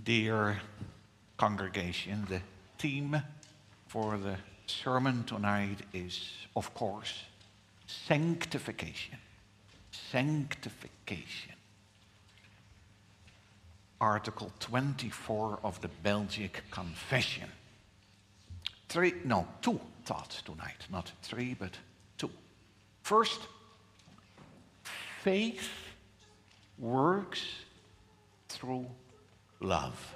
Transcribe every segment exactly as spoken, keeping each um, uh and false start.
Dear congregation, the theme for the sermon tonight is, of course, sanctification. Sanctification. Article twenty-four of the Belgic Confession. Three, no, two thoughts tonight. Not three, but two. First, faith works through love.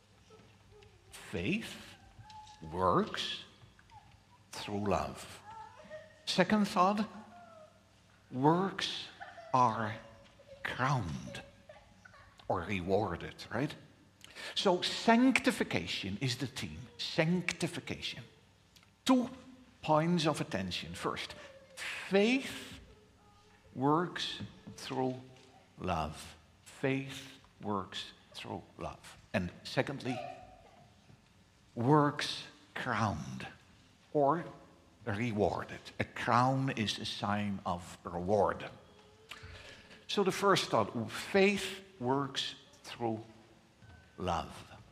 Faith works through love. Second thought, works are crowned or rewarded, right? So sanctification is the theme. Sanctification. Two points of attention. First, faith works through love. Faith works through love. And secondly, works crowned or rewarded. A crown is a sign of reward. So the first thought, faith works through love.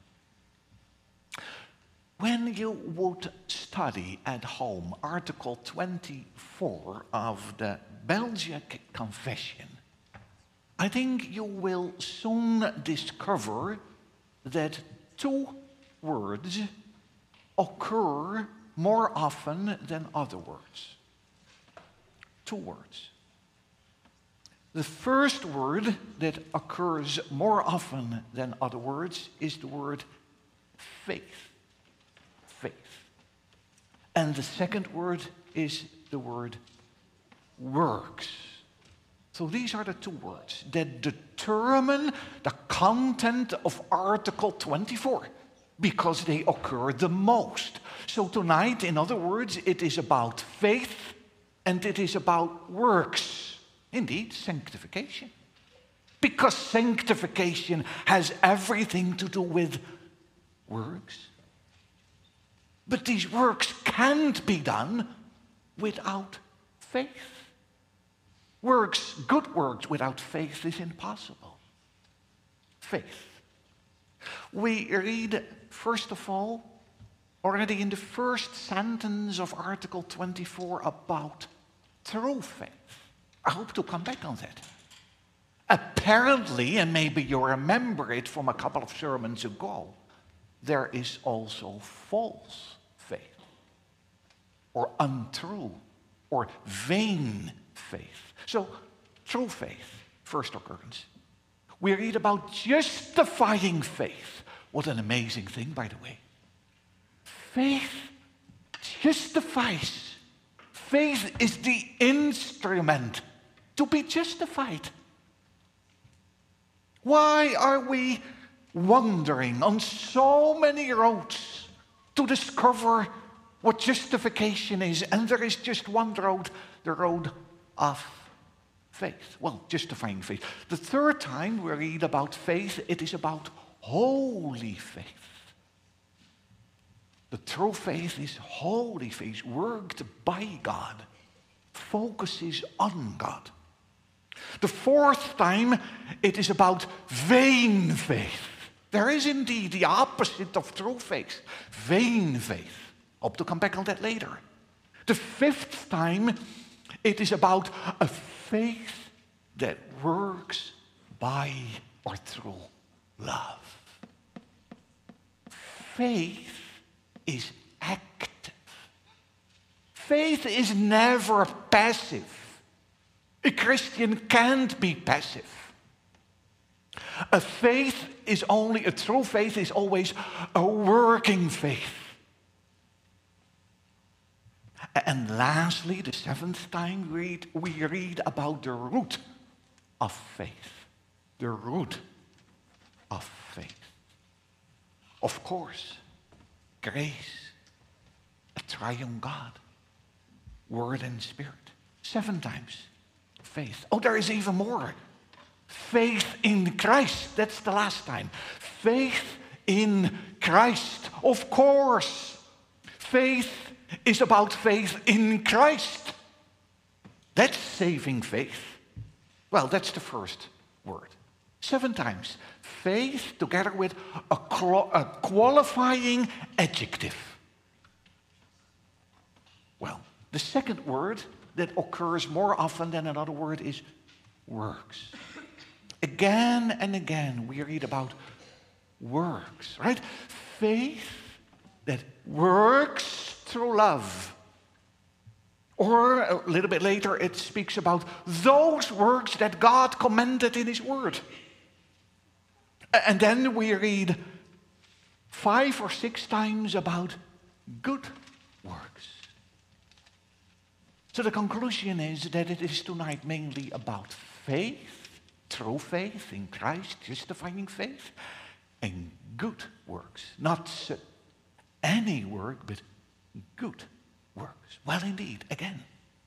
When you would study at home Article twenty-four of the Belgic Confession, I think you will soon discover that two words occur more often than other words. Two words. The first word that occurs more often than other words is the word faith. Faith. And the second word is the word works. So these are the two words that determine the content of Article twenty-four because they occur the most. So tonight, in other words, it is about faith and it is about works. Indeed, sanctification. Because sanctification has everything to do with works. But these works can't be done without faith. Works, good works without faith is impossible. Faith. We read, first of all, already in the first sentence of Article twenty-four about true faith. I hope to come back on that. Apparently, and maybe you remember it from a couple of sermons ago, there is also false faith, or untrue, or vain faith. So, true faith, first occurrence. We read about justifying faith. What an amazing thing, by the way. Faith justifies. Faith is the instrument to be justified. Why are we wandering on so many roads to discover what justification is? And there is just one road, the road of faith. Well, justifying faith. The third time we read about faith, it is about holy faith. The true faith is holy faith, worked by God, focuses on God. The fourth time, it is about vain faith. There is indeed the opposite of true faith, vain faith. Hope to come back on that later. The fifth time, it is about a faith that works by or through love. Faith is active. Faith is never passive. A Christian can't be passive. A faith is only, a true faith is always a working faith. And lastly, the seventh time we read, we read about the root of faith. The root of faith. Of course, grace, a triune God, Word and Spirit. Seven times. Faith. Oh, there is even more. Faith in Christ. That's the last time. Faith in Christ. Of course. Faith is about faith in Christ. That's saving faith. Well, that's the first word. Seven times. Faith together with a, a qualifying adjective. Well, the second word that occurs more often than another word is works. Again and again we read about works, right? Faith that works through love. Or a little bit later it speaks about those works that God commanded in His Word. And then we read five or six times about good works. So the conclusion is that it is tonight mainly about faith, true faith in Christ, justifying faith, and good works. Not any work, but good works. Well, indeed, again,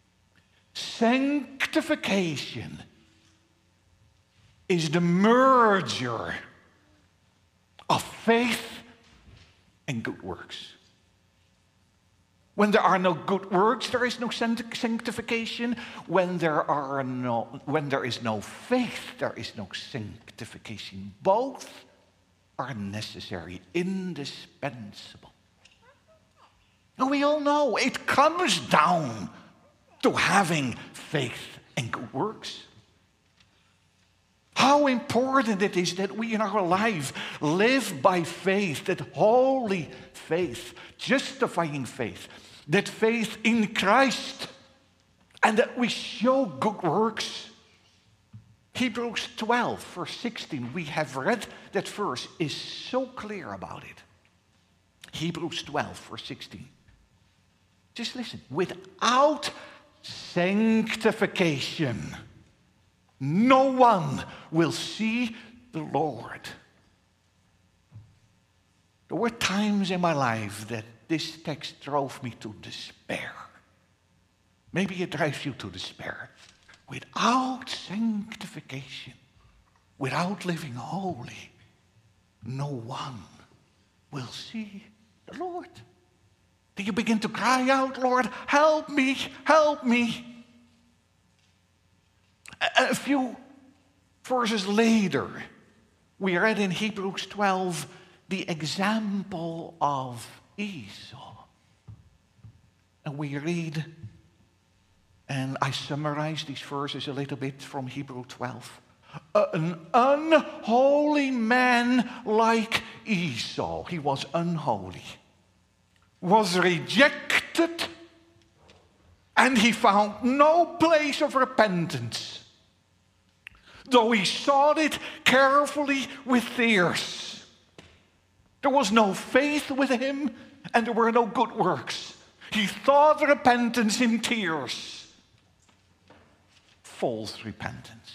sanctification is the merger of faith and good works. When there are no good works, there is no sanctification. When there are no, when there is no faith, there is no sanctification. Both are necessary, indispensable. And we all know it comes down to having faith and good works. How important it is that we in our life live by faith, that holy faith, justifying faith, that faith in Christ, and that we show good works. Hebrews twelve, verse sixteen, we have read that verse, is so clear about it. Hebrews twelve, verse sixteen. Just listen. Without sanctification, no one will see the Lord. There were times in my life that this text drove me to despair. Maybe it drives you to despair. Without sanctification, without living holy, no one will see the Lord. Then you begin to cry out, Lord, help me, help me. A few verses later, we read in Hebrews twelve the example of Esau. And we read, and I summarize these verses a little bit from Hebrews twelve. An unholy man like Esau, he was unholy, was rejected, and he found no place of repentance. Though he sought it carefully with tears. There was no faith with him, and there were no good works. He thought repentance in tears. False repentance.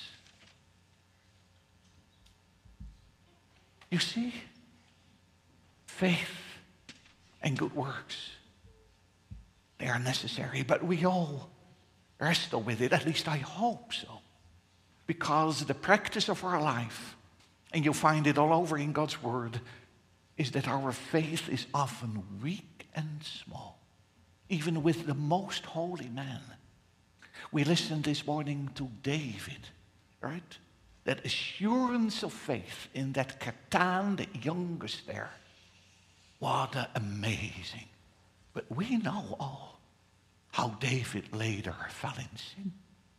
You see, faith and good works, they are necessary, but we all wrestle with it. At least I hope so. Because the practice of our life, and you'll find it all over in God's Word, is that our faith is often weak and small, even with the most holy man. We listened this morning to David, right? That assurance of faith in that Catan, the youngest there. What amazing. But we know all how David later fell in sin.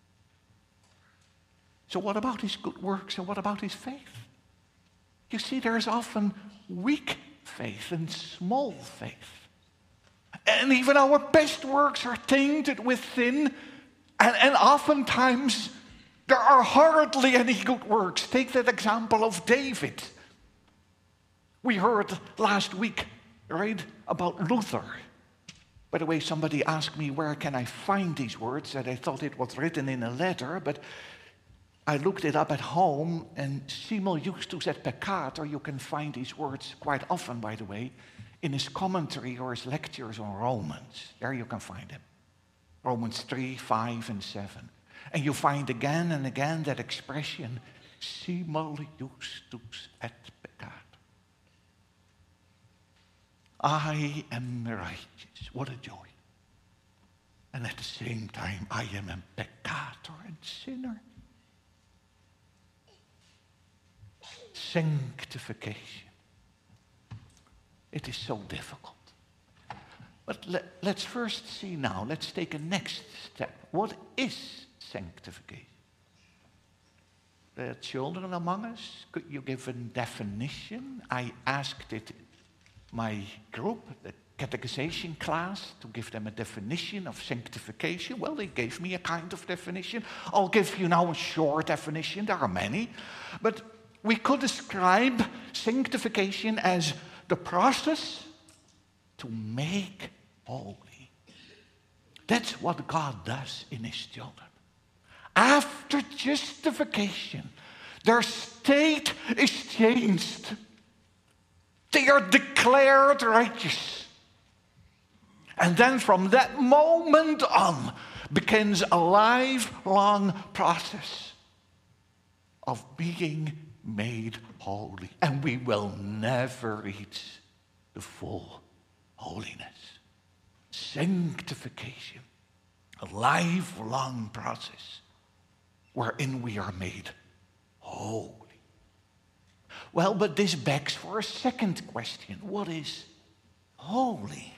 So what about his good works and what about his faith? You see, there is often weak faith and small faith. And even our best works are tainted with sin. And, and oftentimes, there are hardly any good works. Take that example of David. We heard last week, right, about Luther. By the way, somebody asked me, where can I find these words? And I thought it was written in a letter, but I looked it up at home, and Simul Justus et Peccator, you can find these words quite often, by the way, in his commentary or his lectures on Romans. There you can find them. Romans three, five, and seven. And you find again and again that expression, Simul Justus et Peccator. I am righteous. What a joy. And at the same time, I am a peccator and sinner. sanctification. It is so difficult. But let, let's first see now, let's take a next step. What is sanctification? The children among us, could you give a definition? I asked it my group, the catechization class, to give them a definition of sanctification. Well, they gave me a kind of definition. I'll give you now a short definition. There are many. But we could describe sanctification as the process to make holy. That's what God does in his children. After justification, their state is changed. They are declared righteous. And then from that moment on begins a lifelong process of being made holy. And we will never reach the full holiness. Sanctification, a lifelong process wherein we are made holy. Well, but this begs for a second question. What is holy?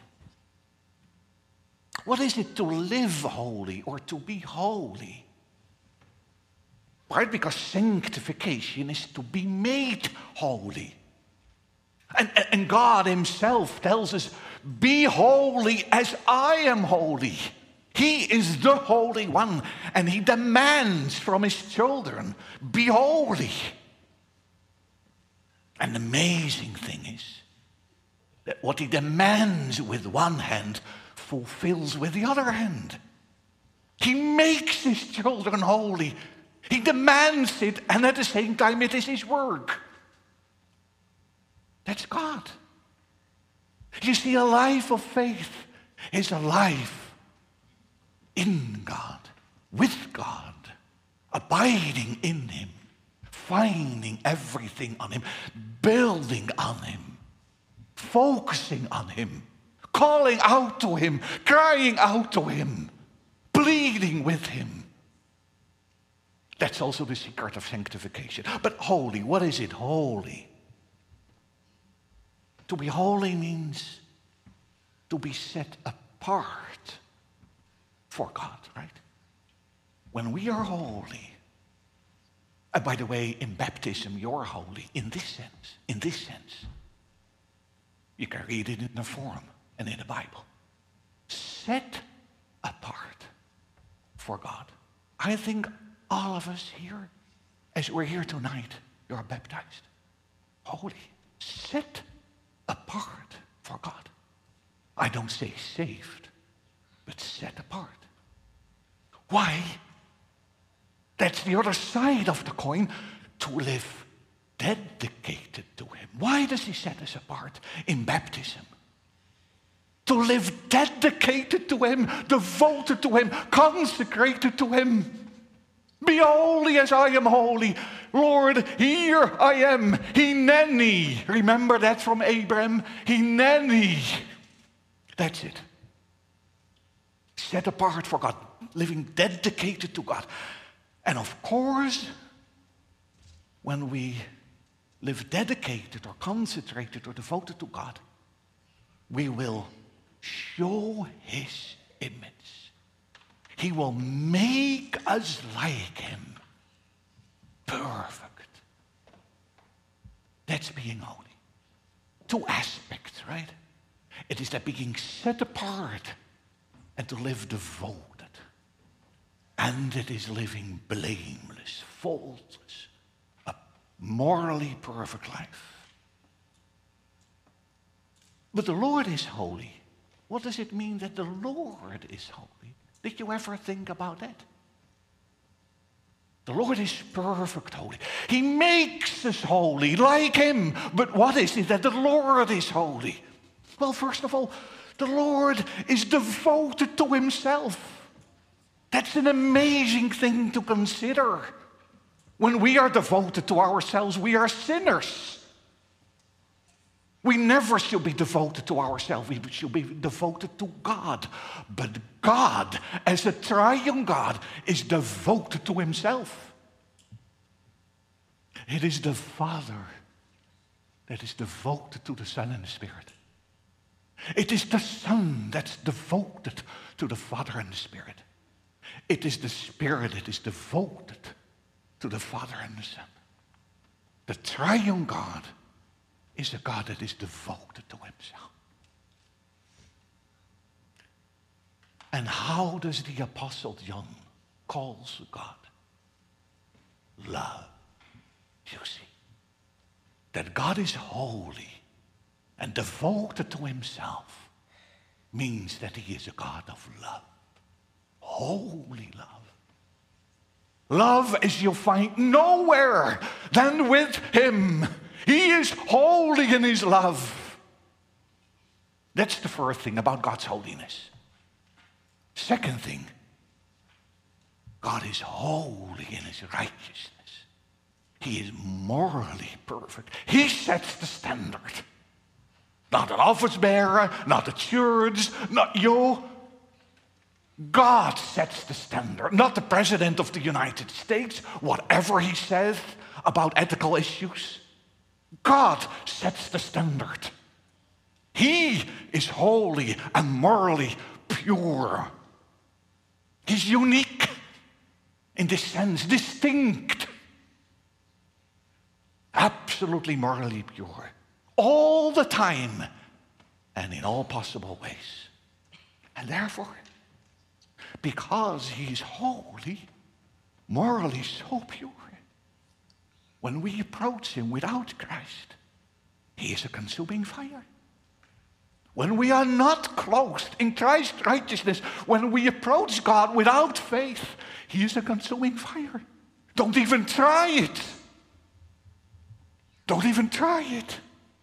What is it to live holy or to be holy? Right? Because sanctification is to be made holy. And, and God himself tells us, be holy as I am holy. He is the Holy One, and he demands from his children, be holy. And the amazing thing is that what he demands with one hand fulfills with the other hand. He makes his children holy. He demands it, and at the same time it is his work. That's God. You see, a life of faith is a life in God, with God, abiding in him, finding everything on him, building on him, focusing on him, calling out to him, crying out to him, pleading with him. That's also the secret of sanctification. But holy, what is it, holy? To be holy means to be set apart for God, right? When we are holy, and by the way, in baptism, you're holy in this sense, in this sense. You can read it in the Forum and in the Bible. Set apart for God. I think all of us here, as we're here tonight, you're baptized. Holy. Set apart for God. I don't say saved, but set apart. Why? That's the other side of the coin, to live dedicated to him. Why does he set us apart in baptism? To live dedicated to him, devoted to him, consecrated to him. Be holy as I am holy. Lord, here I am. Hineni. Remember that from Abraham? Hineni. That's it. Set apart for God. Living dedicated to God. And of course, when we live dedicated or concentrated or devoted to God, we will show his image. He will make us like him. Perfect. That's being holy. Two aspects, right? It is that being set apart and to live devoted. And it is living blameless, faultless, a morally perfect life. But the Lord is holy. What does it mean that the Lord is holy? Did you ever think about that? The Lord is perfect holy. He makes us holy like him. But what is it that the Lord is holy? Well, first of all, the Lord is devoted to himself. That's an amazing thing to consider. When we are devoted to ourselves, we are sinners. We never should be devoted to ourselves. We should be devoted to God. But God, as a triune God, is devoted to himself. It is the Father that is devoted to the Son and the Spirit. It is the Son that's devoted to the Father and the Spirit. It is the Spirit that is devoted to the Father and the Son. The triune God is a God that is devoted to himself. And how does the Apostle John calls God? Love. You see, that God is holy and devoted to himself means that he is a God of love. Holy love. Love as you'll find nowhere than with him. He is holy in his love. That's the first thing about God's holiness. Second thing, God is holy in his righteousness. He is morally perfect. He sets the standard. Not an office bearer, not the church, not you. God sets the standard, not the President of the United States, whatever he says about ethical issues. God sets the standard. He is holy and morally pure. He's unique in this sense, distinct. Absolutely morally pure. All the time and in all possible ways. And therefore, because he's holy, morally so pure, when we approach him without Christ, he is a consuming fire. When we are not clothed in Christ's righteousness, when we approach God without faith, he is a consuming fire. Don't even try it. Don't even try it.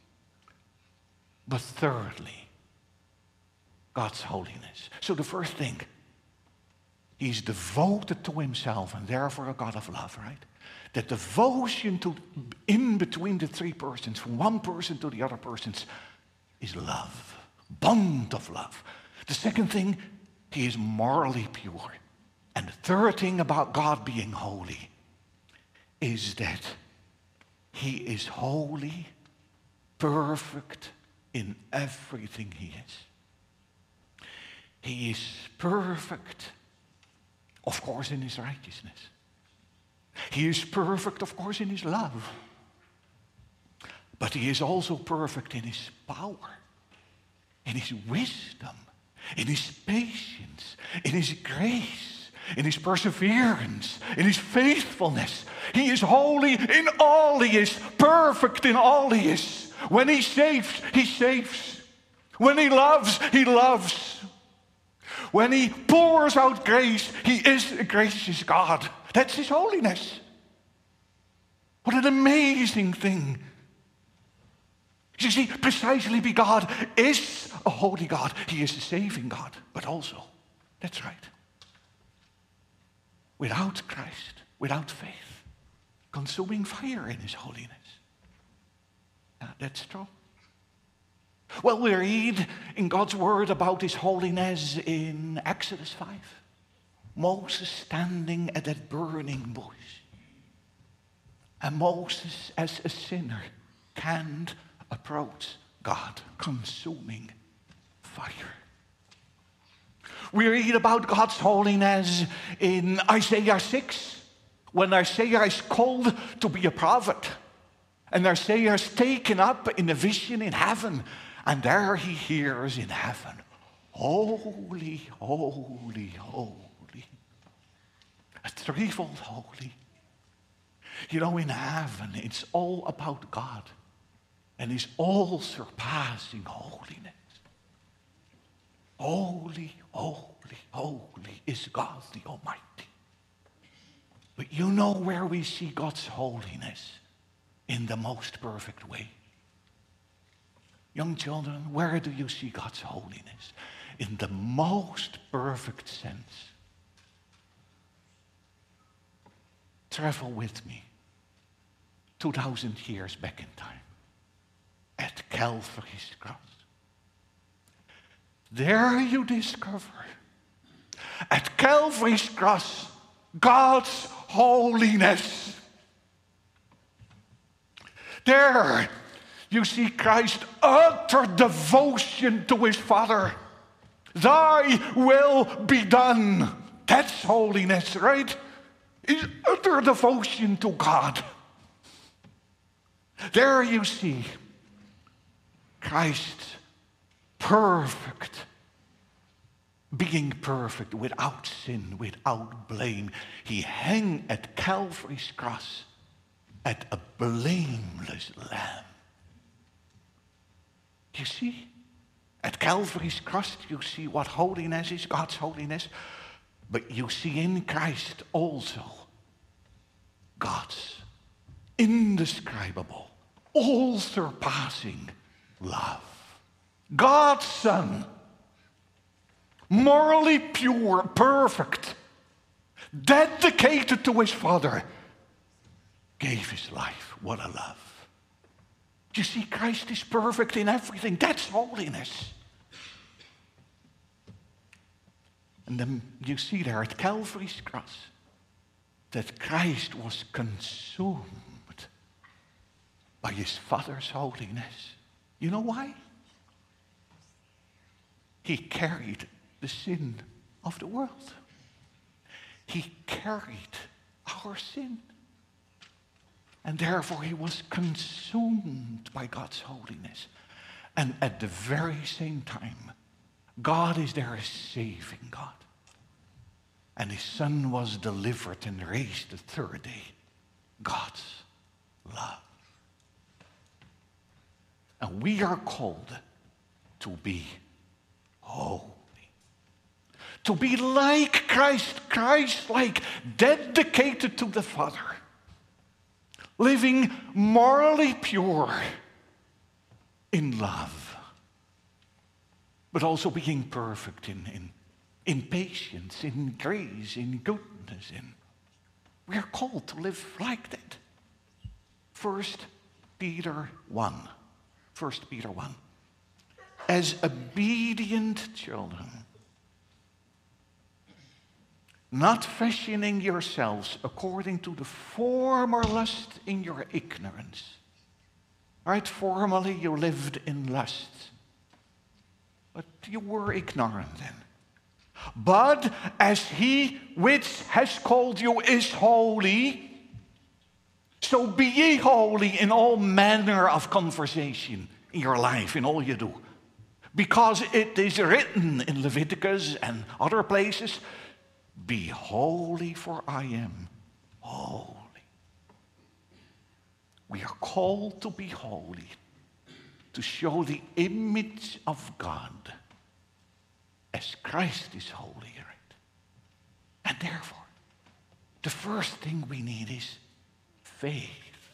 But thirdly, God's holiness. So the first thing, he's devoted to himself and therefore a God of love, right? That devotion to in between the three persons, from one person to the other persons, is love. Bond of love. The second thing, he is morally pure. And the third thing about God being holy is that he is holy, perfect in everything he is. He is perfect, of course, in his righteousness. He is perfect, of course, in his love. But he is also perfect in his power, in his wisdom, in his patience, in his grace, in his perseverance, in his faithfulness. He is holy in all he is, perfect in all he is. When he saves, he saves. When he loves, he loves. When he pours out grace, he is a gracious God. That's his holiness. What an amazing thing. You see, precisely because God is a holy God, he is a saving God. But also, that's right, without Christ, without faith, consuming fire in his holiness. Yeah, that's true. Well, we read in God's word about his holiness in Exodus five. Moses standing at that burning bush. And Moses, as a sinner, can't approach God, consuming fire. We read about God's holiness in Isaiah six, when Isaiah is called to be a prophet. And Isaiah is taken up in a vision in heaven. And there he hears in heaven, holy, holy, holy. A threefold holy. You know, in heaven, it's all about God. And his all-surpassing holiness. Holy, holy, holy is God the Almighty. But you know where we see God's holiness in the most perfect way? Young children, where do you see God's holiness? In the most perfect sense. Travel with me two thousand years back in time. At Calvary's cross. There you discover, at Calvary's cross, God's holiness. There you see Christ's utter devotion to his Father. Thy will be done. That's holiness, right? His utter devotion to God. There you see Christ perfect, being perfect, without sin, without blame. He hung at Calvary's cross at a blameless lamb. You see, at Calvary's cross, you see what holiness is, God's holiness. But you see in Christ also God's indescribable, all-surpassing love. God's Son, morally pure, perfect, dedicated to his Father, gave his life. What a love. You see, Christ is perfect in everything. That's holiness. And then you see there at Calvary's cross that Christ was consumed by his Father's holiness. You know why? He carried the sin of the world. He carried our sin. And therefore he was consumed by God's holiness. And at the very same time, God is there as saving God. And his Son was delivered and raised the third day. God's love. And we are called to be holy. To be like Christ, Christ-like, dedicated to the Father. Living morally pure in love. But also being perfect in, in, in patience, in grace, in goodness. In, we are called to live like that. First Peter one. First Peter one. As obedient children, not fashioning yourselves according to the former lust in your ignorance. Right? Formerly you lived in lust. But you were ignorant then. But as he which has called you is holy, so be ye holy in all manner of conversation in your life, in all you do. Because it is written in Leviticus and other places, be holy, for I am holy. We are called to be holy, to show the image of God as Christ is holy, right? And therefore, the first thing we need is faith.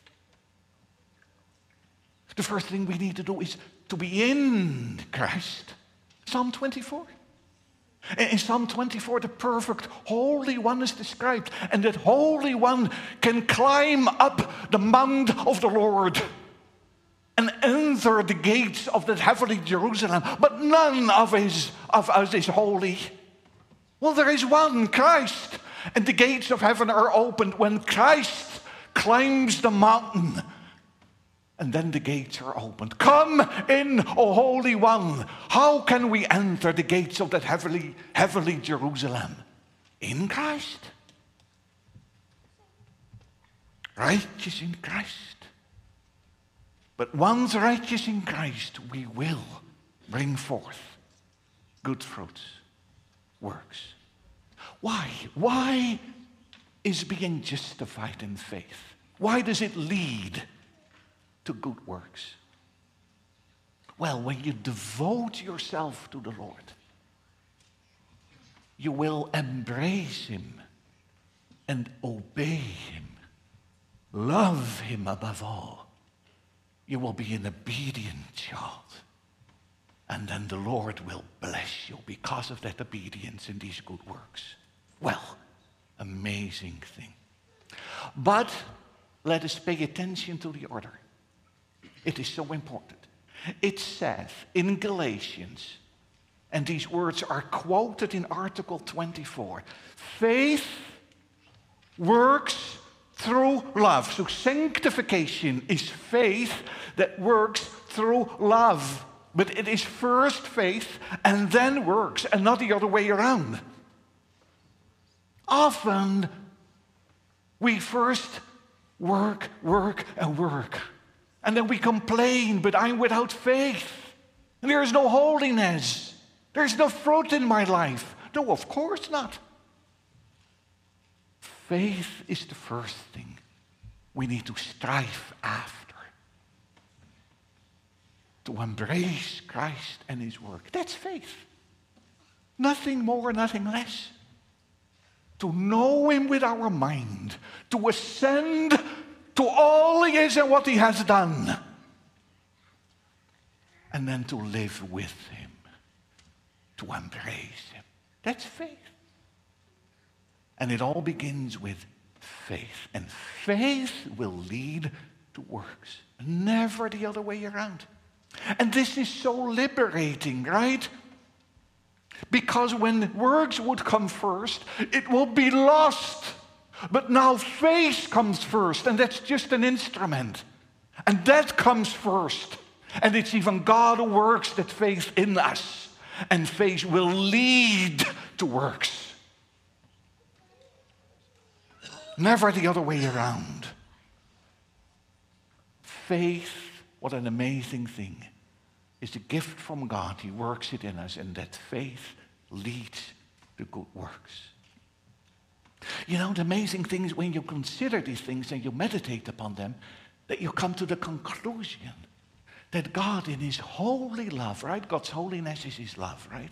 The first thing we need to do is to be in Christ. Psalm twenty-four. In Psalm twenty-four, the perfect Holy One is described. And that Holy One can climb up the mount of the Lord and enter the gates of that heavenly Jerusalem. But none of, his, of us is holy. Well, there is one, Christ. And the gates of heaven are opened when Christ climbs the mountain. And then the gates are opened. Come in, O Holy One. How can we enter the gates of that heavenly, heavenly Jerusalem? In Christ. Righteous in Christ. But once righteous in Christ, we will bring forth good fruits, works. Why? Why is being justified in faith? Why does it lead to good works? Well, when you devote yourself to the Lord, you will embrace him and obey him, love him above all. You will be an obedient child, and then the Lord will bless you because of that obedience and these good works. Well, amazing thing. But let us pay attention to the order. It is so important. It says in Galatians, and these words are quoted in Article twenty-four, faith works through love. So sanctification is faith that works through love. But it is first faith and then works, and not the other way around. Often we first work, work, and work. And then we complain, but I'm without faith. And there is no holiness. There's no fruit in my life. No, of course not. Faith is the first thing we need to strive after. To embrace Christ and his work. That's faith. Nothing more, nothing less. To know him with our mind. To ascend to all he is and what he has done. And then to live with him. To embrace him. That's faith. And it all begins with faith. And faith will lead to works. Never the other way around. And this is so liberating, right? Because when works would come first, it will be lost. But now faith comes first, and that's just an instrument. And that comes first. And it's even God who works that faith in us. And faith will lead to works. Never the other way around. Faith, what an amazing thing, is a gift from God. He works it in us, and that faith leads to good works. You know, the amazing thing is when you consider these things and you meditate upon them, that you come to the conclusion that God in his holy love, right? God's holiness is his love, right?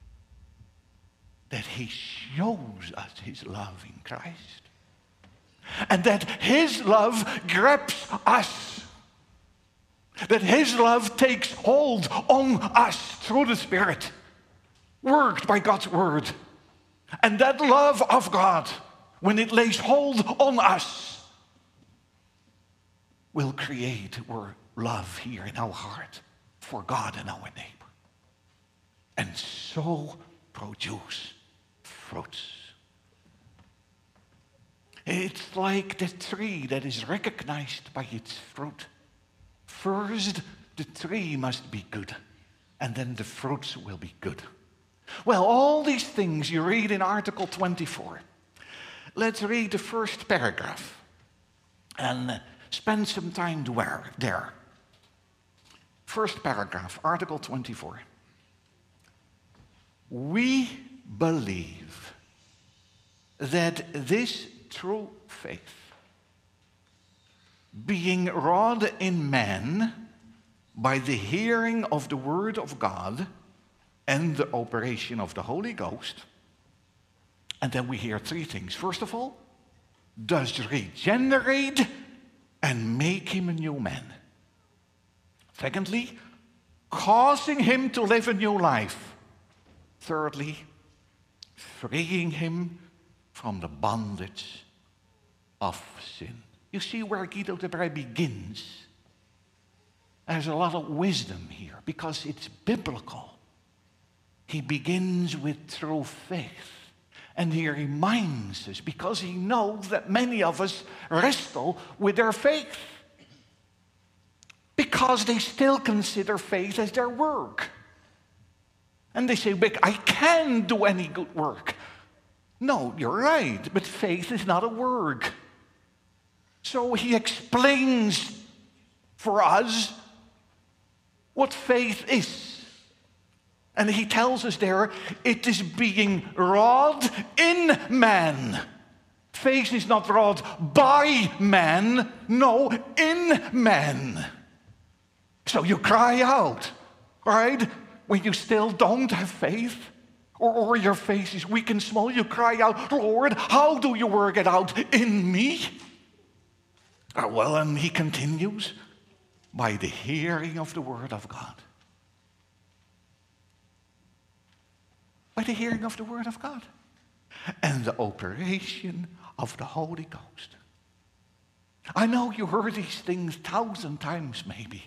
That he shows us his love in Christ. And that his love grabs us. That his love takes hold on us through the Spirit, worked by God's word. And that love of God, when it lays hold on us, will create love here in our heart for God and our neighbor. And so produce fruits. It's like the tree that is recognized by its fruit. First, the tree must be good, and then the fruits will be good. Well, all these things you read in Article twenty-four. Let's read the first paragraph and spend some time there. First paragraph, Article twenty-four. We believe that this true faith, being wrought in man by the hearing of the word of God and the operation of the Holy Ghost, and then we hear three things. First of all, does regenerate and make him a new man. Secondly, causing him to live a new life. Thirdly, freeing him from the bondage of sin. You see where Guido de Brij begins? There's a lot of wisdom here because it's biblical. He begins with true faith. And he reminds us because he knows that many of us wrestle with their faith. Because they still consider faith as their work. And they say, but I can't do any good work. No, you're right, but faith is not a work. So he explains for us what faith is. And he tells us there, it is being wrought in man. Faith is not wrought by man, no, in man. So you cry out, right? When you still don't have faith, or, or your faith is weak and small, you cry out, Lord, how do you work it out in me? Oh, well, and he continues, by the hearing of the word of God. By the hearing of the word of God. And the operation of the Holy Ghost. I know you heard these things thousand times maybe.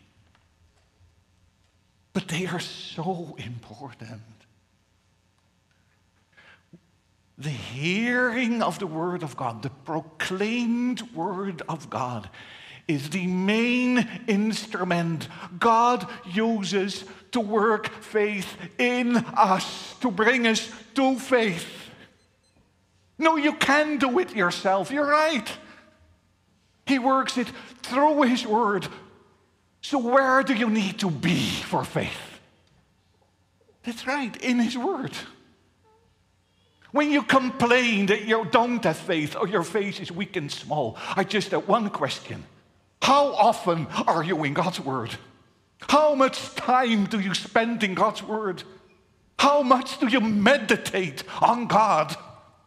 But they are so important. The hearing of the Word of God, the proclaimed Word of God, is the main instrument God uses to work faith in us, to bring us to faith. No, you can do it yourself. You're right. He works it through His Word. So where do you need to be for faith? That's right, in His Word. When you complain that you don't have faith or your faith is weak and small, I just have one question. How often are you in God's Word? How much time do you spend in God's Word? How much do you meditate on God?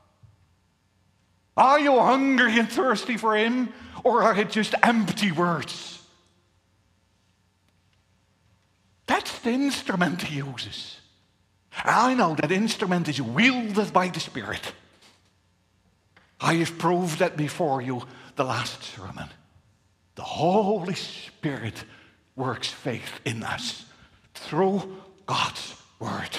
Are you hungry and thirsty for Him, or are it just empty words? That's the instrument He uses. I know that instrument is wielded by the Spirit. I have proved that before you the last sermon. The Holy Spirit works faith in us through God's Word.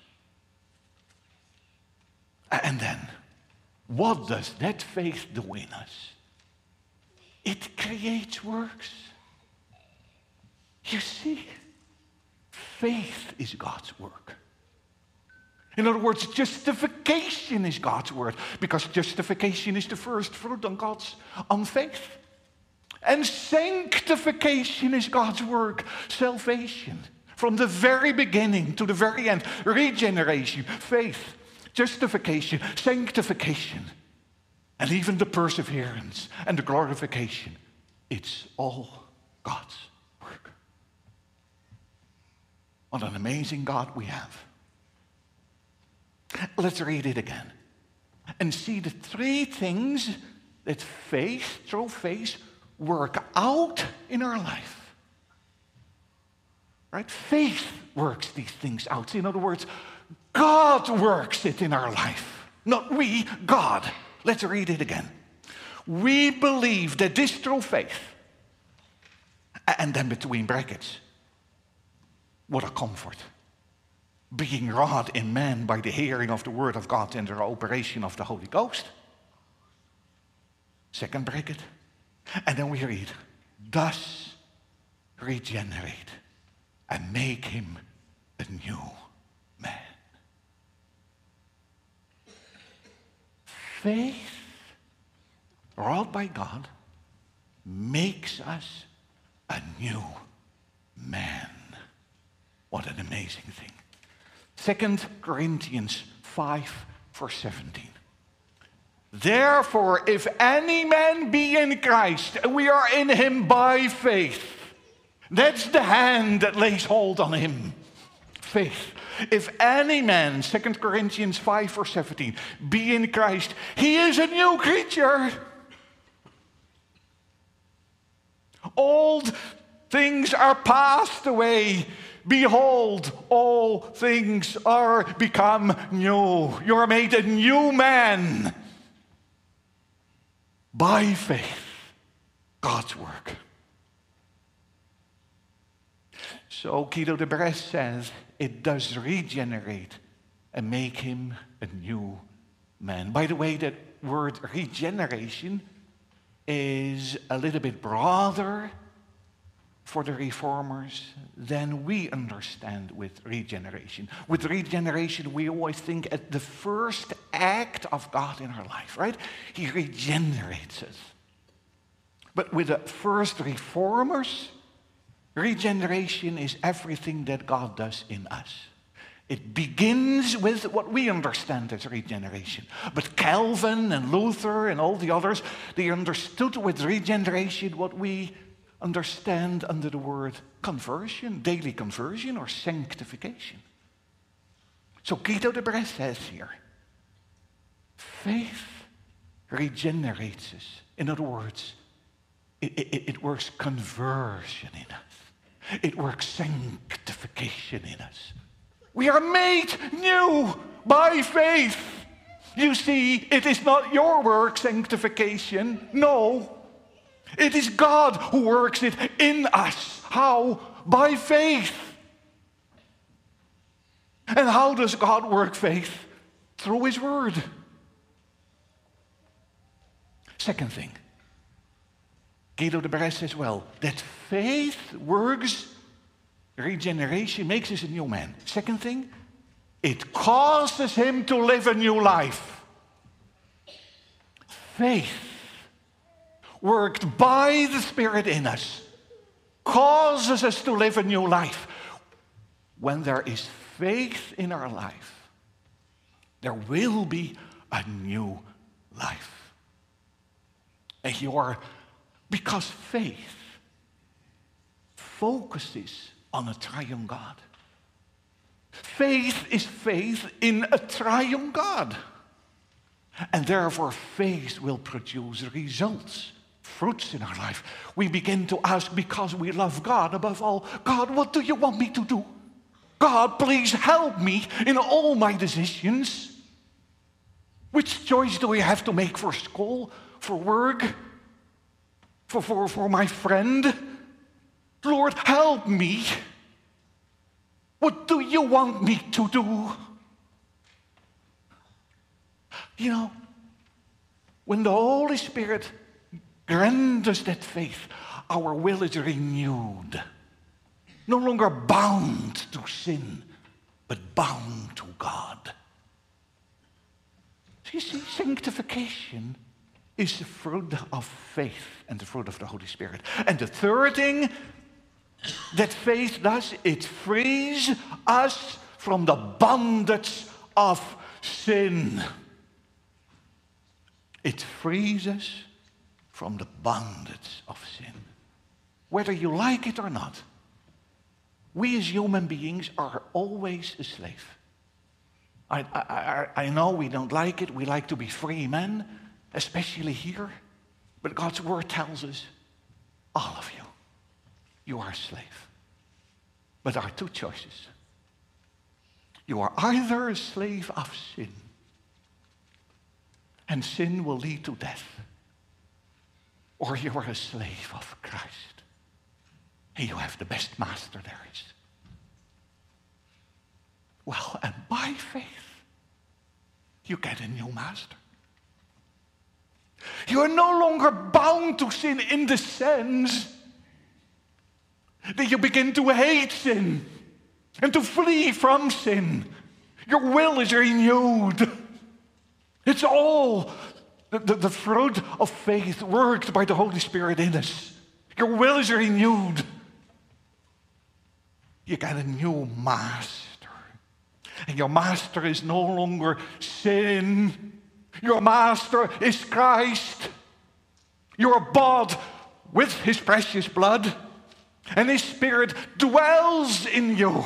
And then, what does that faith do in us? It creates works. You see, faith is God's work. In other words, justification is God's word, because justification is the first fruit on God's on faith. And sanctification is God's work, salvation. From the very beginning to the very end, regeneration, faith, justification, sanctification, and even the perseverance and the glorification. It's all God's work. What an amazing God we have. Let's read it again and see the three things that faith, through faith, work out in our life. Right? Faith works these things out. In other words, God works it in our life. Not we, God. Let's read it again. We believe that this through faith, and then between brackets, what a comfort. Being wrought in man by the hearing of the word of God and the operation of the Holy Ghost. Second bracket. And then we read, thus regenerate and make him a new man. Faith, wrought by God, makes us a new man. What an amazing thing. Second Corinthians five, verse seventeen. Therefore, if any man be in Christ, we are in him by faith. That's the hand that lays hold on him. Faith. If any man, Second Corinthians five, verse seventeen, be in Christ, he is a new creature. Old things are passed away. Behold, all things are become new. You are made a new man by faith. God's work. So Guido de Bresse says it does regenerate and make him a new man. By the way, that word regeneration is a little bit broader for the reformers than we understand with regeneration. With regeneration, we always think at the first act of God in our life, right? He regenerates us. But with the first reformers, regeneration is everything that God does in us. It begins with what we understand as regeneration. But Calvin and Luther and all the others, they understood with regeneration what we understand under the word conversion, daily conversion or sanctification. So Guido de Bresse says here, faith regenerates us. In other words, it, it, it works conversion in us. It works sanctification in us. We are made new by faith. You see, it is not your work, sanctification. No. It is God who works it in us. How? By faith. And how does God work faith? Through His Word. Second thing, Guido de Bres says, well, that faith works, regeneration makes us a new man. Second thing, it causes him to live a new life. Faith, worked by the Spirit in us, causes us to live a new life. When there is faith in our life, there will be a new life. And you are, because faith focuses on a triune God. Faith is faith in a triune God. And therefore faith will produce results, fruits in our life. We begin to ask, because we love God above all, God, what do you want me to do? God, please help me in all my decisions. Which choice do I have to make for school, for work, for, for, for my friend? Lord, help me. What do you want me to do? You know, when the Holy Spirit grants us that faith, our will is renewed. No longer bound to sin, but bound to God. So you see, sanctification is the fruit of faith and the fruit of the Holy Spirit. And the third thing that faith does, it frees us from the bondage of sin. It frees us from the bondage of sin. Whether you like it or not, we as human beings are always a slave. I, I, I know we don't like it. We like to be free men, especially here. But God's word tells us, all of you, you are a slave. But there are two choices. You are either a slave of sin, and sin will lead to death, or you are a slave of Christ, and you have the best master there is. Well, and by faith, you get a new master. You are no longer bound to sin in the sense that you begin to hate sin and to flee from sin. Your will is renewed. It's all the, the, the fruit of faith worked by the Holy Spirit in us. Your will is renewed. You got a new master. And your master is no longer sin. Your master is Christ. You are bought with his precious blood. And his Spirit dwells in you.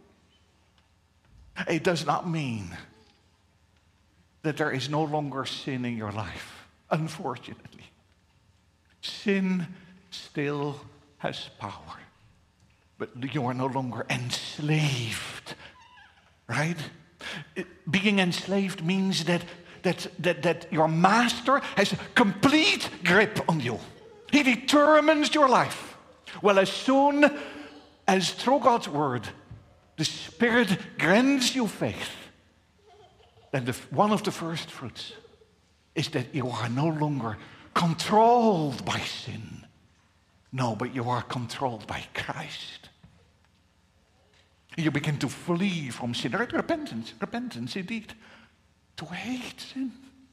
It does not mean that there is no longer sin in your life, unfortunately. Sin still has power, but you are no longer enslaved, right? It, being enslaved means that, that, that, that your master has a complete grip on you. He determines your life. Well, as soon as through God's word, the Spirit grants you faith, then the, one of the first fruits is that you are no longer controlled by sin. No, but you are controlled by Christ. You begin to flee from sin. Right? Repentance, repentance indeed. To hate sin.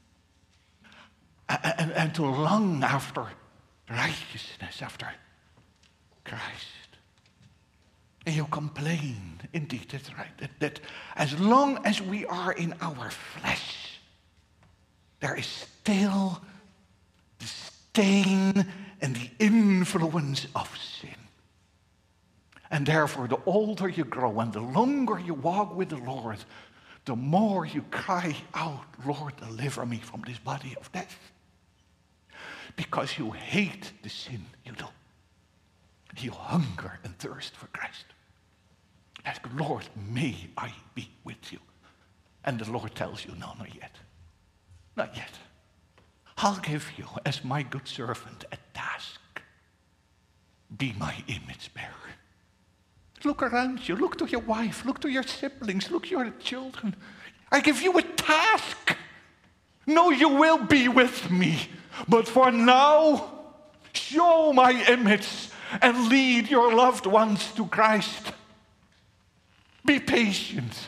And, and, and to long after righteousness, after Christ. And you complain, indeed, that's right, that, that as long as we are in our flesh, there is still the stain and the influence of sin. And therefore, the older you grow and the longer you walk with the Lord, the more you cry out, Lord, deliver me from this body of death. Because you hate the sin you do. You hunger and thirst for Christ. Ask, Lord, may I be with you. And the Lord tells you, no, not yet. Not yet. I'll give you, as my good servant, a task. Be my image bearer. Look around you. Look to your wife. Look to your siblings. Look to your children. I give you a task. No, you will be with me. But for now, show my image and lead your loved ones to Christ. Be patient.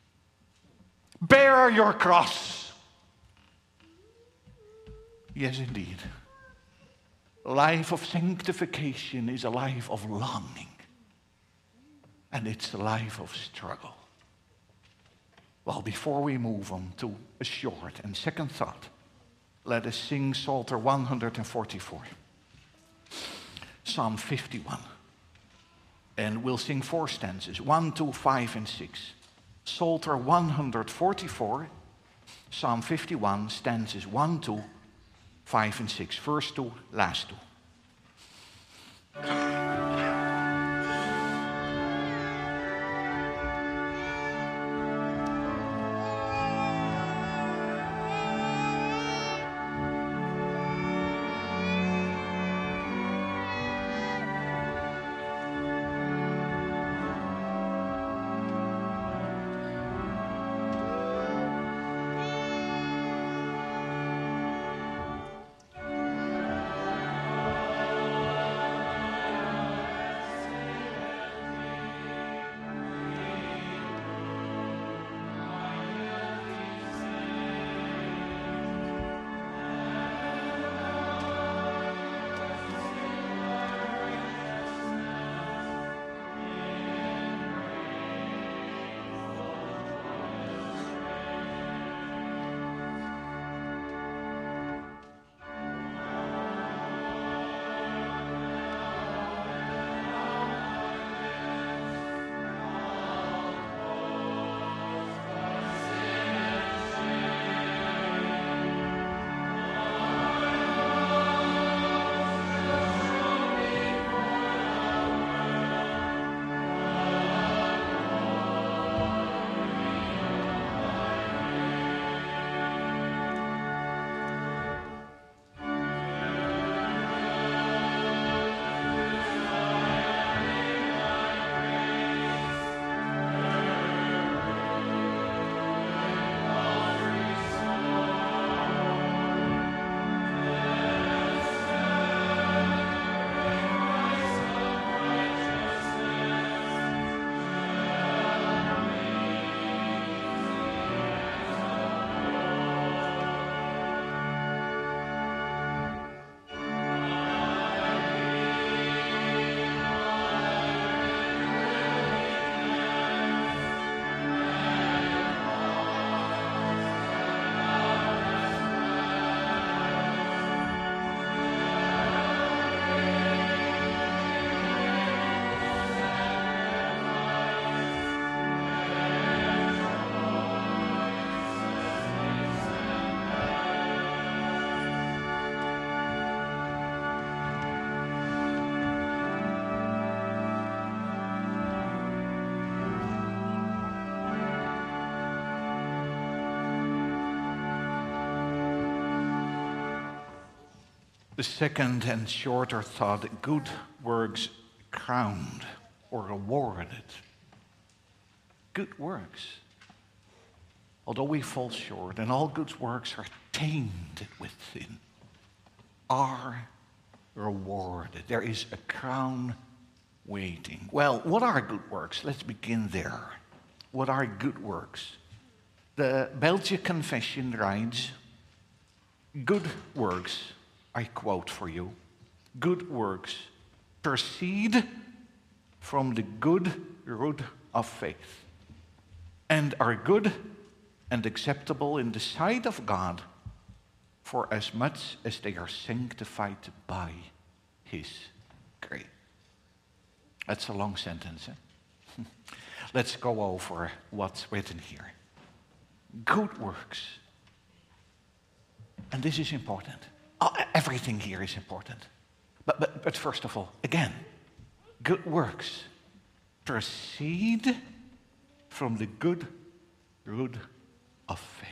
Bear your cross. Yes, indeed. A life of sanctification is a life of longing. And it's a life of struggle. Well, before we move on to a short and second thought, let us sing Psalter one forty-four. Psalm fifty-one. And we'll sing four stanzas, one, two, five, and six. Psalter one forty-four, Psalm fifty-one, stanzas one, two, five, and six. First two, last two. The second and shorter thought, good works crowned or rewarded. Good works. Although we fall short and all good works are tainted with sin, are rewarded. There is a crown waiting. Well, what are good works? Let's begin there. What are good works? The Belgian Confession writes, good works, I quote for you, good works proceed from the good root of faith and are good and acceptable in the sight of God for as much as they are sanctified by His grace. That's a long sentence, eh? Let's go over what's written here. Good works. And this is important. Oh, everything here is important. But, but, but first of all, again, good works proceed from the good root of faith.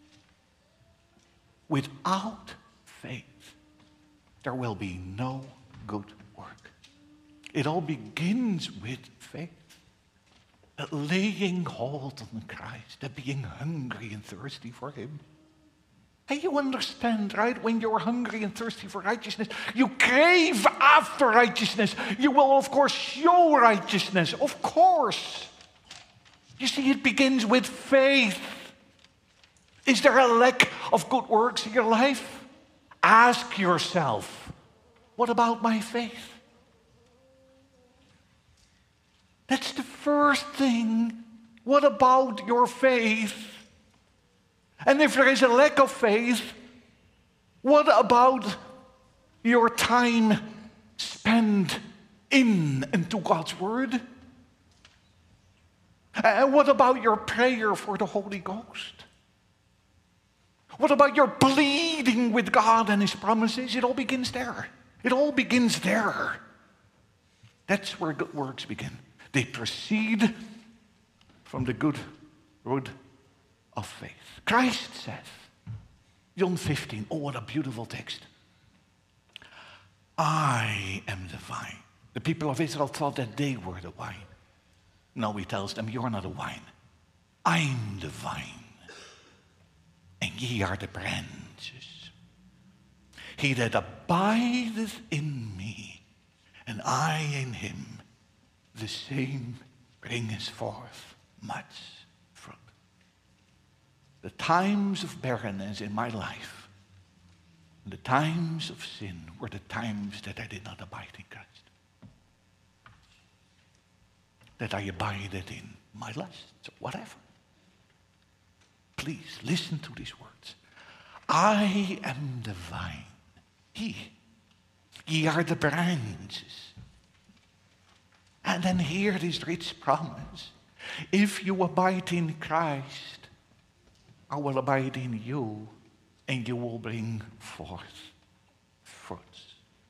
Without faith, there will be no good work. It all begins with faith. That laying hold on Christ, that being hungry and thirsty for Him. And you understand, right? When you're hungry and thirsty for righteousness, you crave after righteousness. You will, of course, show righteousness. Of course. You see, it begins with faith. Is there a lack of good works in your life? Ask yourself, what about my faith? That's the first thing. What about your faith? And if there is a lack of faith, what about your time spent in and to God's Word? And what about your prayer for the Holy Ghost? What about your pleading with God and His promises? It all begins there. It all begins there. That's where good works begin. They proceed from the good root of faith. Christ says, John fifteen, oh, what a beautiful text. I am the vine. The people of Israel thought that they were the wine. Now He tells them, you're not a wine. I'm the vine, and ye are the branches. He that abideth in me, and I in him, the same bringeth forth much fruit. The times of barrenness in my life, the times of sin, were the times that I did not abide in Christ. That I abided in my lusts or whatever. Please listen to these words. I am the vine. He, ye are the branches. And then hear this rich promise. If you abide in Christ, I will abide in you, and you will bring forth fruits.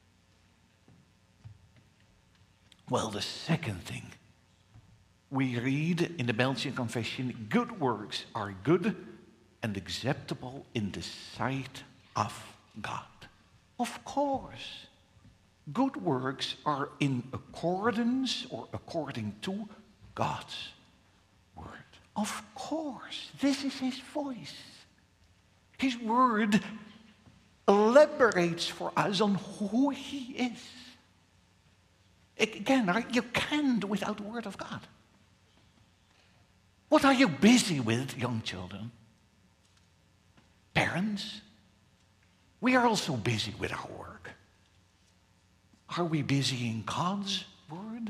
Well, the second thing we read in the Belgian Confession, good works are good and acceptable in the sight of God. Of course, good works are in accordance or according to God's word. Of course, this is His voice. His word elaborates for us on who He is. Again, you can't without the word of God. What are you busy with, young children? Parents, we are also busy with our work. Are we busy in God's word?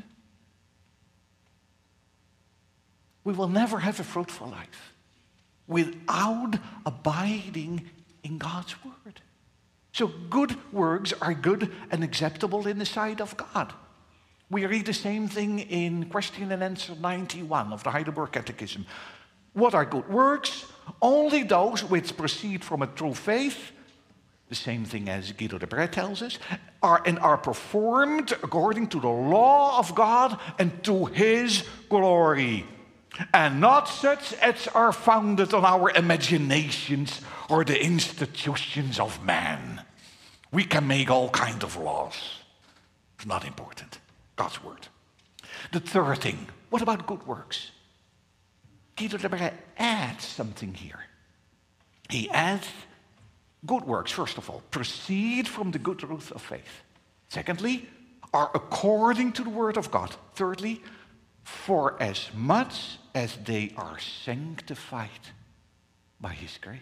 We will never have a fruitful life without abiding in God's word. So good works are good and acceptable in the sight of God. We read the same thing in question and answer ninety-one of the Heidelberg Catechism. What are good works? Only those which proceed from a true faith, the same thing as Guido de Brès tells us, are and are performed according to the law of God and to His glory, and not such as are founded on our imaginations or the institutions of man. We can make all kinds of laws. It's not important. God's word. The third thing, what about good works? Guido de Brès adds something here. He adds good works, first of all, proceed from the good truth of faith. Secondly, are according to the word of God. Thirdly, for as much as they are sanctified by His grace.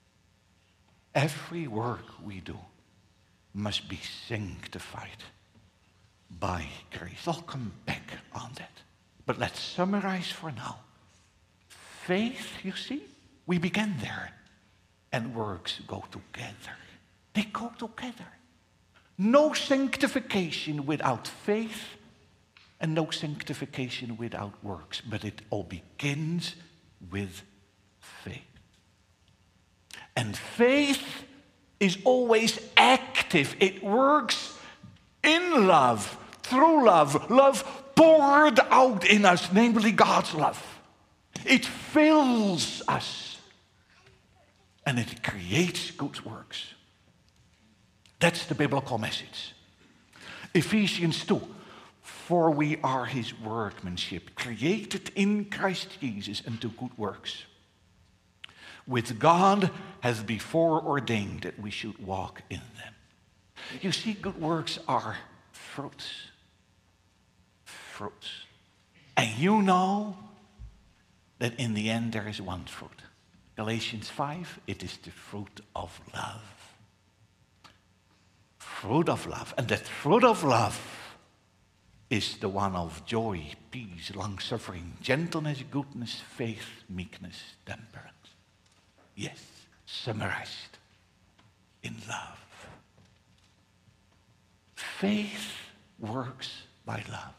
Every work we do must be sanctified by grace. I'll come back on that. But let's summarize for now. Faith, you see, we began there. And works go together. They go together. No sanctification without faith and no sanctification without works. But it all begins with faith. And faith is always active. It works in love, through love, love poured out in us, namely God's love. It fills us and it creates good works. That's the biblical message. Ephesians two, for we are His workmanship, created in Christ Jesus unto good works, which God has before ordained that we should walk in them. You see, good works are fruits. Fruits. And you know that in the end there is one fruit. Galatians five, it is the fruit of love. Fruit of love. And that fruit of love is the one of joy, peace, long-suffering, gentleness, goodness, faith, meekness, temperance. Yes, summarized in love. Faith works by love.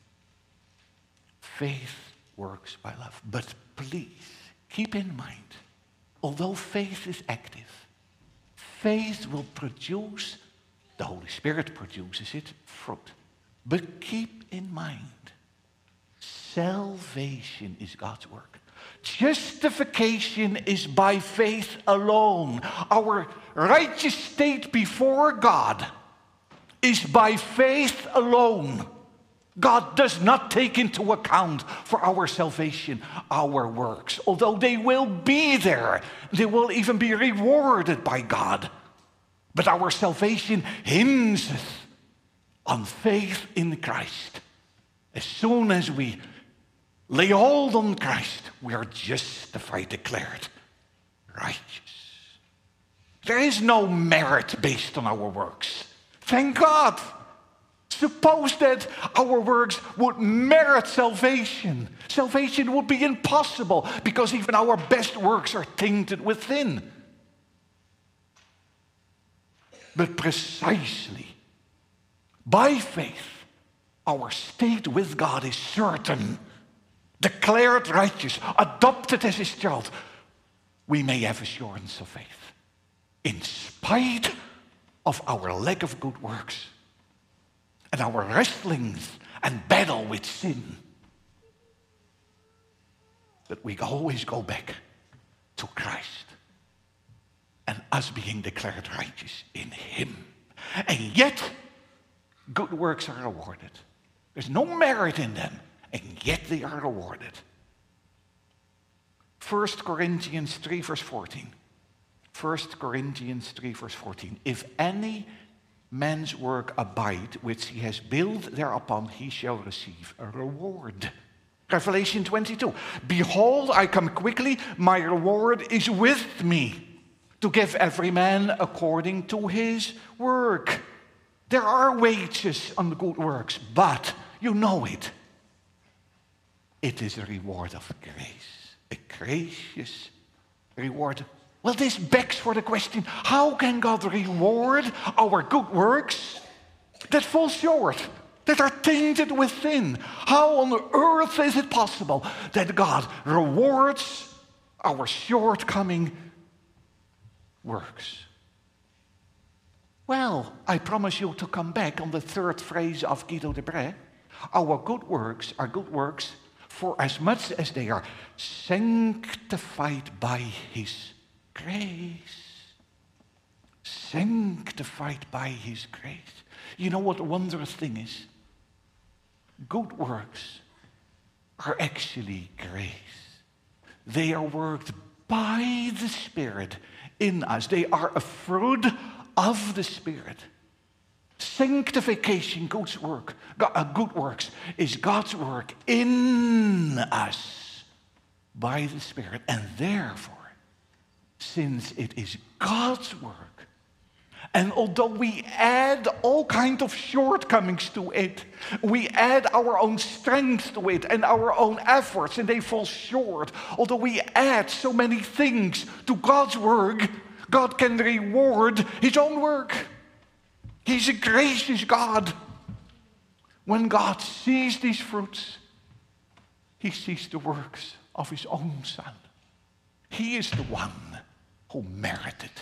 Faith works by love. But please, keep in mind, although faith is active, faith will produce, the Holy Spirit produces it, fruit. But keep in mind, salvation is God's work. Justification is by faith alone. Our righteous state before God is by faith alone. God does not take into account for our salvation our works, although they will be there. They will even be rewarded by God. But our salvation hinges on faith in Christ. As soon as we lay hold on Christ, we are justified, declared righteous. There is no merit based on our works. Thank God. Suppose that our works would merit salvation. Salvation would be impossible because even our best works are tainted within. But precisely by faith, our state with God is certain, declared righteous, adopted as his child. We may have assurance of faith in spite of our lack of good works and our wrestlings and battle with sin. But we always go back to Christ and us being declared righteous in him. And yet, good works are rewarded. There's no merit in them, and yet they are rewarded. First Corinthians three, verse fourteen. First Corinthians three, verse fourteen. If any man's work abide, which he has built thereupon, he shall receive a reward. Revelation twenty-two. Behold, I come quickly, my reward is with me, to give every man according to his work. There are wages on good works, but you know it. It is a reward of grace, a gracious reward. Well, this begs for the question, how can God reward our good works that fall short, that are tainted within? How on earth is it possible that God rewards our shortcoming works? Well, I promise you to come back on the third phrase of Guido de Brès. Our good works are good works for as much as they are sanctified by his grace. Sanctified by his grace. You know what a wondrous thing is? Good works are actually grace. They are worked by the Spirit in us. They are a fruit of the Spirit. Sanctification, God's work, uh, good works, is God's work in us by the Spirit. And therefore, since it is God's work, and although we add all kinds of shortcomings to it, we add our own strength to it and our own efforts, and they fall short. Although we add so many things to God's work, God can reward his own work. He's a gracious God. When God sees these fruits, he sees the works of his own Son. He is the one who merited.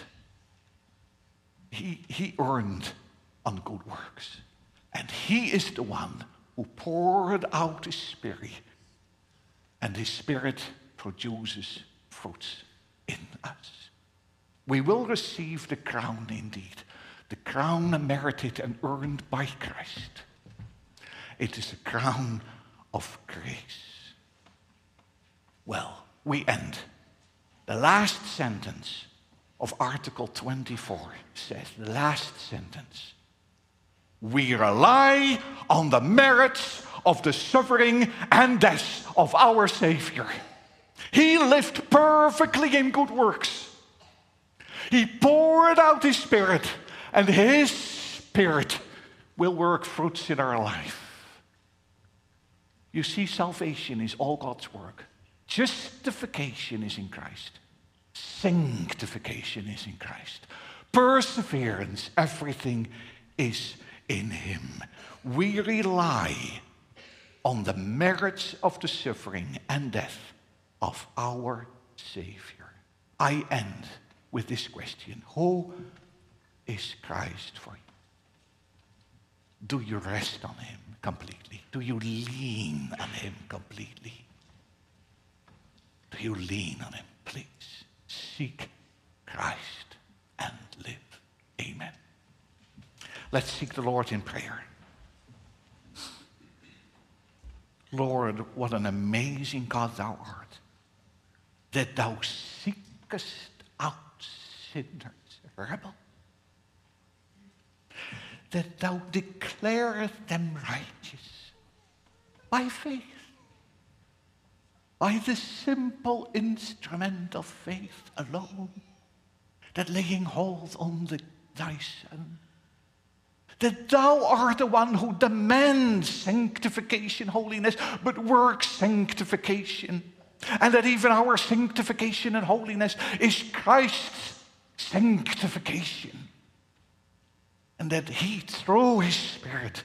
He, he earned on good works. And he is the one who poured out his Spirit. And his Spirit produces fruits in us. We will receive the crown indeed. The crown merited and earned by Christ. It is a crown of grace. Well, we end The last sentence of Article twenty-four says, the last sentence, we rely on the merits of the suffering and death of our Savior. He lived perfectly in good works. He poured out his Spirit, and his Spirit will work fruits in our life. You see, salvation is all God's work. Justification is in Christ. Sanctification is in Christ. Perseverance, everything is in him. We rely on the merits of the suffering and death of our Savior. I end with this question. Who is Christ for you? Do you rest on him completely? Do you lean on him completely? Do you lean on him? Please seek Christ and live. Amen. Let's seek the Lord in prayer. Lord, what an amazing God thou art, that thou seekest out sinners, rebel, that thou declarest them righteous by faith, by the simple instrument of faith alone, that laying hold on the, thy Son, that thou art the one who demands sanctification, holiness, but works sanctification, and that even our sanctification and holiness is Christ's sanctification, and that he, through his Spirit,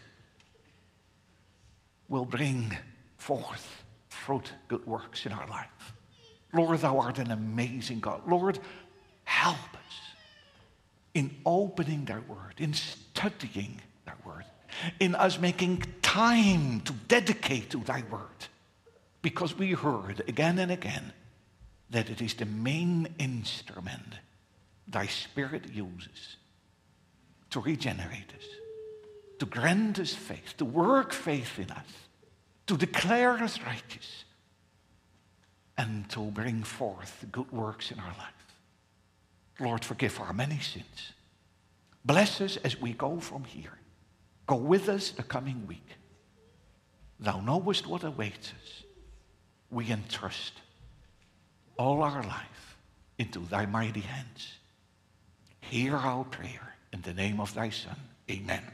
will bring forth fruit, good works in our life. Lord, thou art an amazing God. Lord, help us in opening thy word, in studying thy word, in us making time to dedicate to thy word, because we heard again and again that it is the main instrument thy Spirit uses to regenerate us, to grant us faith, to work faith in us, to declare us righteous, and to bring forth good works in our life. Lord, forgive our many sins. Bless us as we go from here. Go with us the coming week. Thou knowest what awaits us. We entrust all our life into thy mighty hands. Hear our prayer in the name of thy Son. Amen.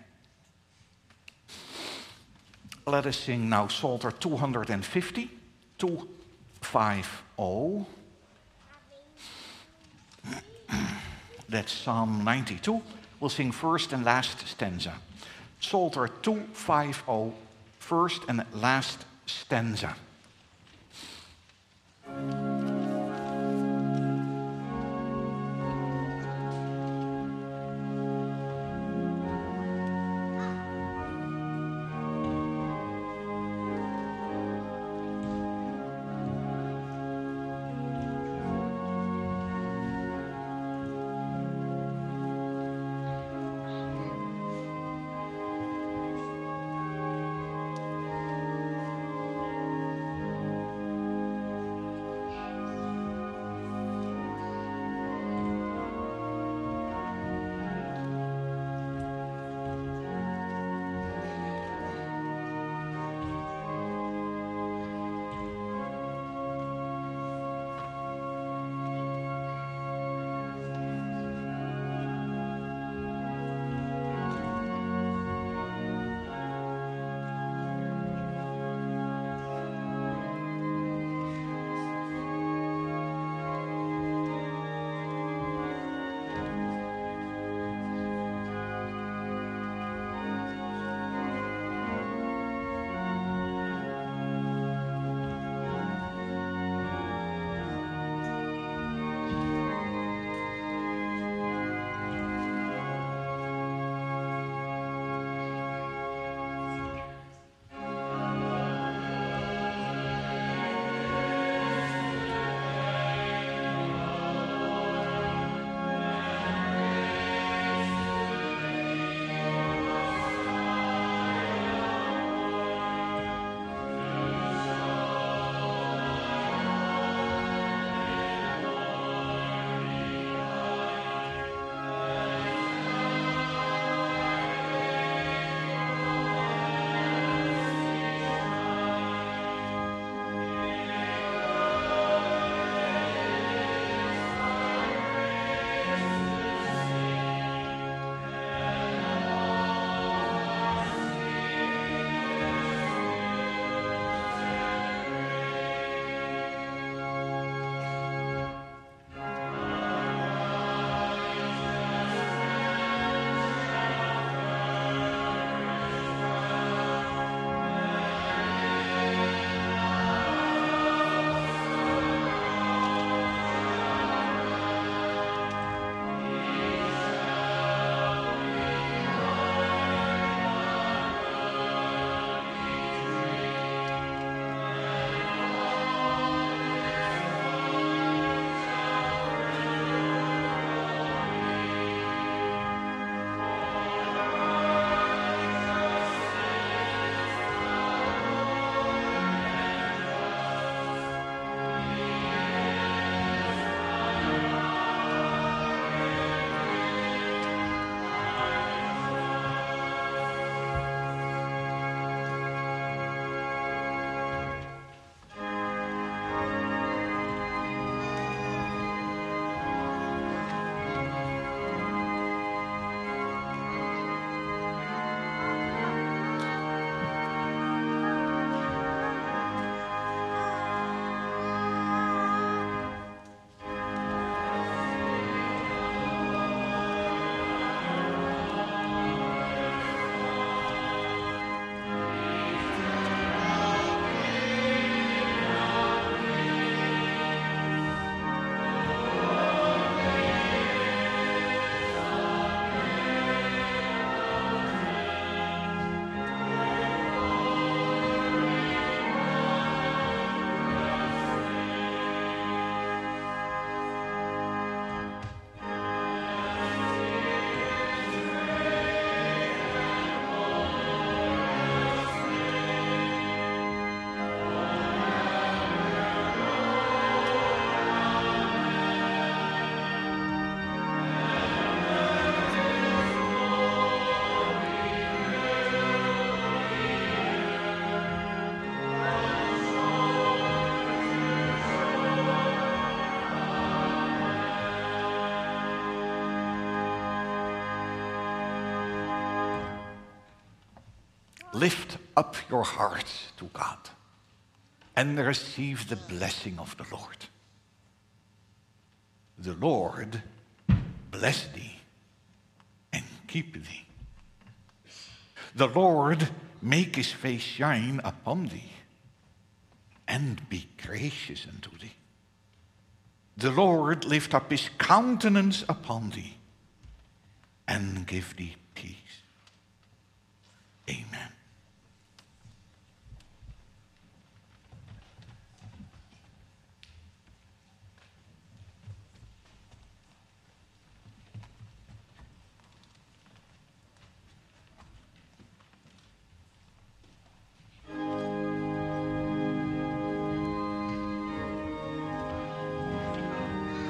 Let us sing now Psalter two hundred fifty, two fifty. That's Psalm ninety-two. We'll sing first and last stanza. Psalter two fifty, first and last stanza. lift up your heart to God and receive the blessing of the Lord. The Lord bless thee and keep thee. The Lord make his face shine upon thee and be gracious unto thee. The Lord lift up his countenance upon thee and give thee peace.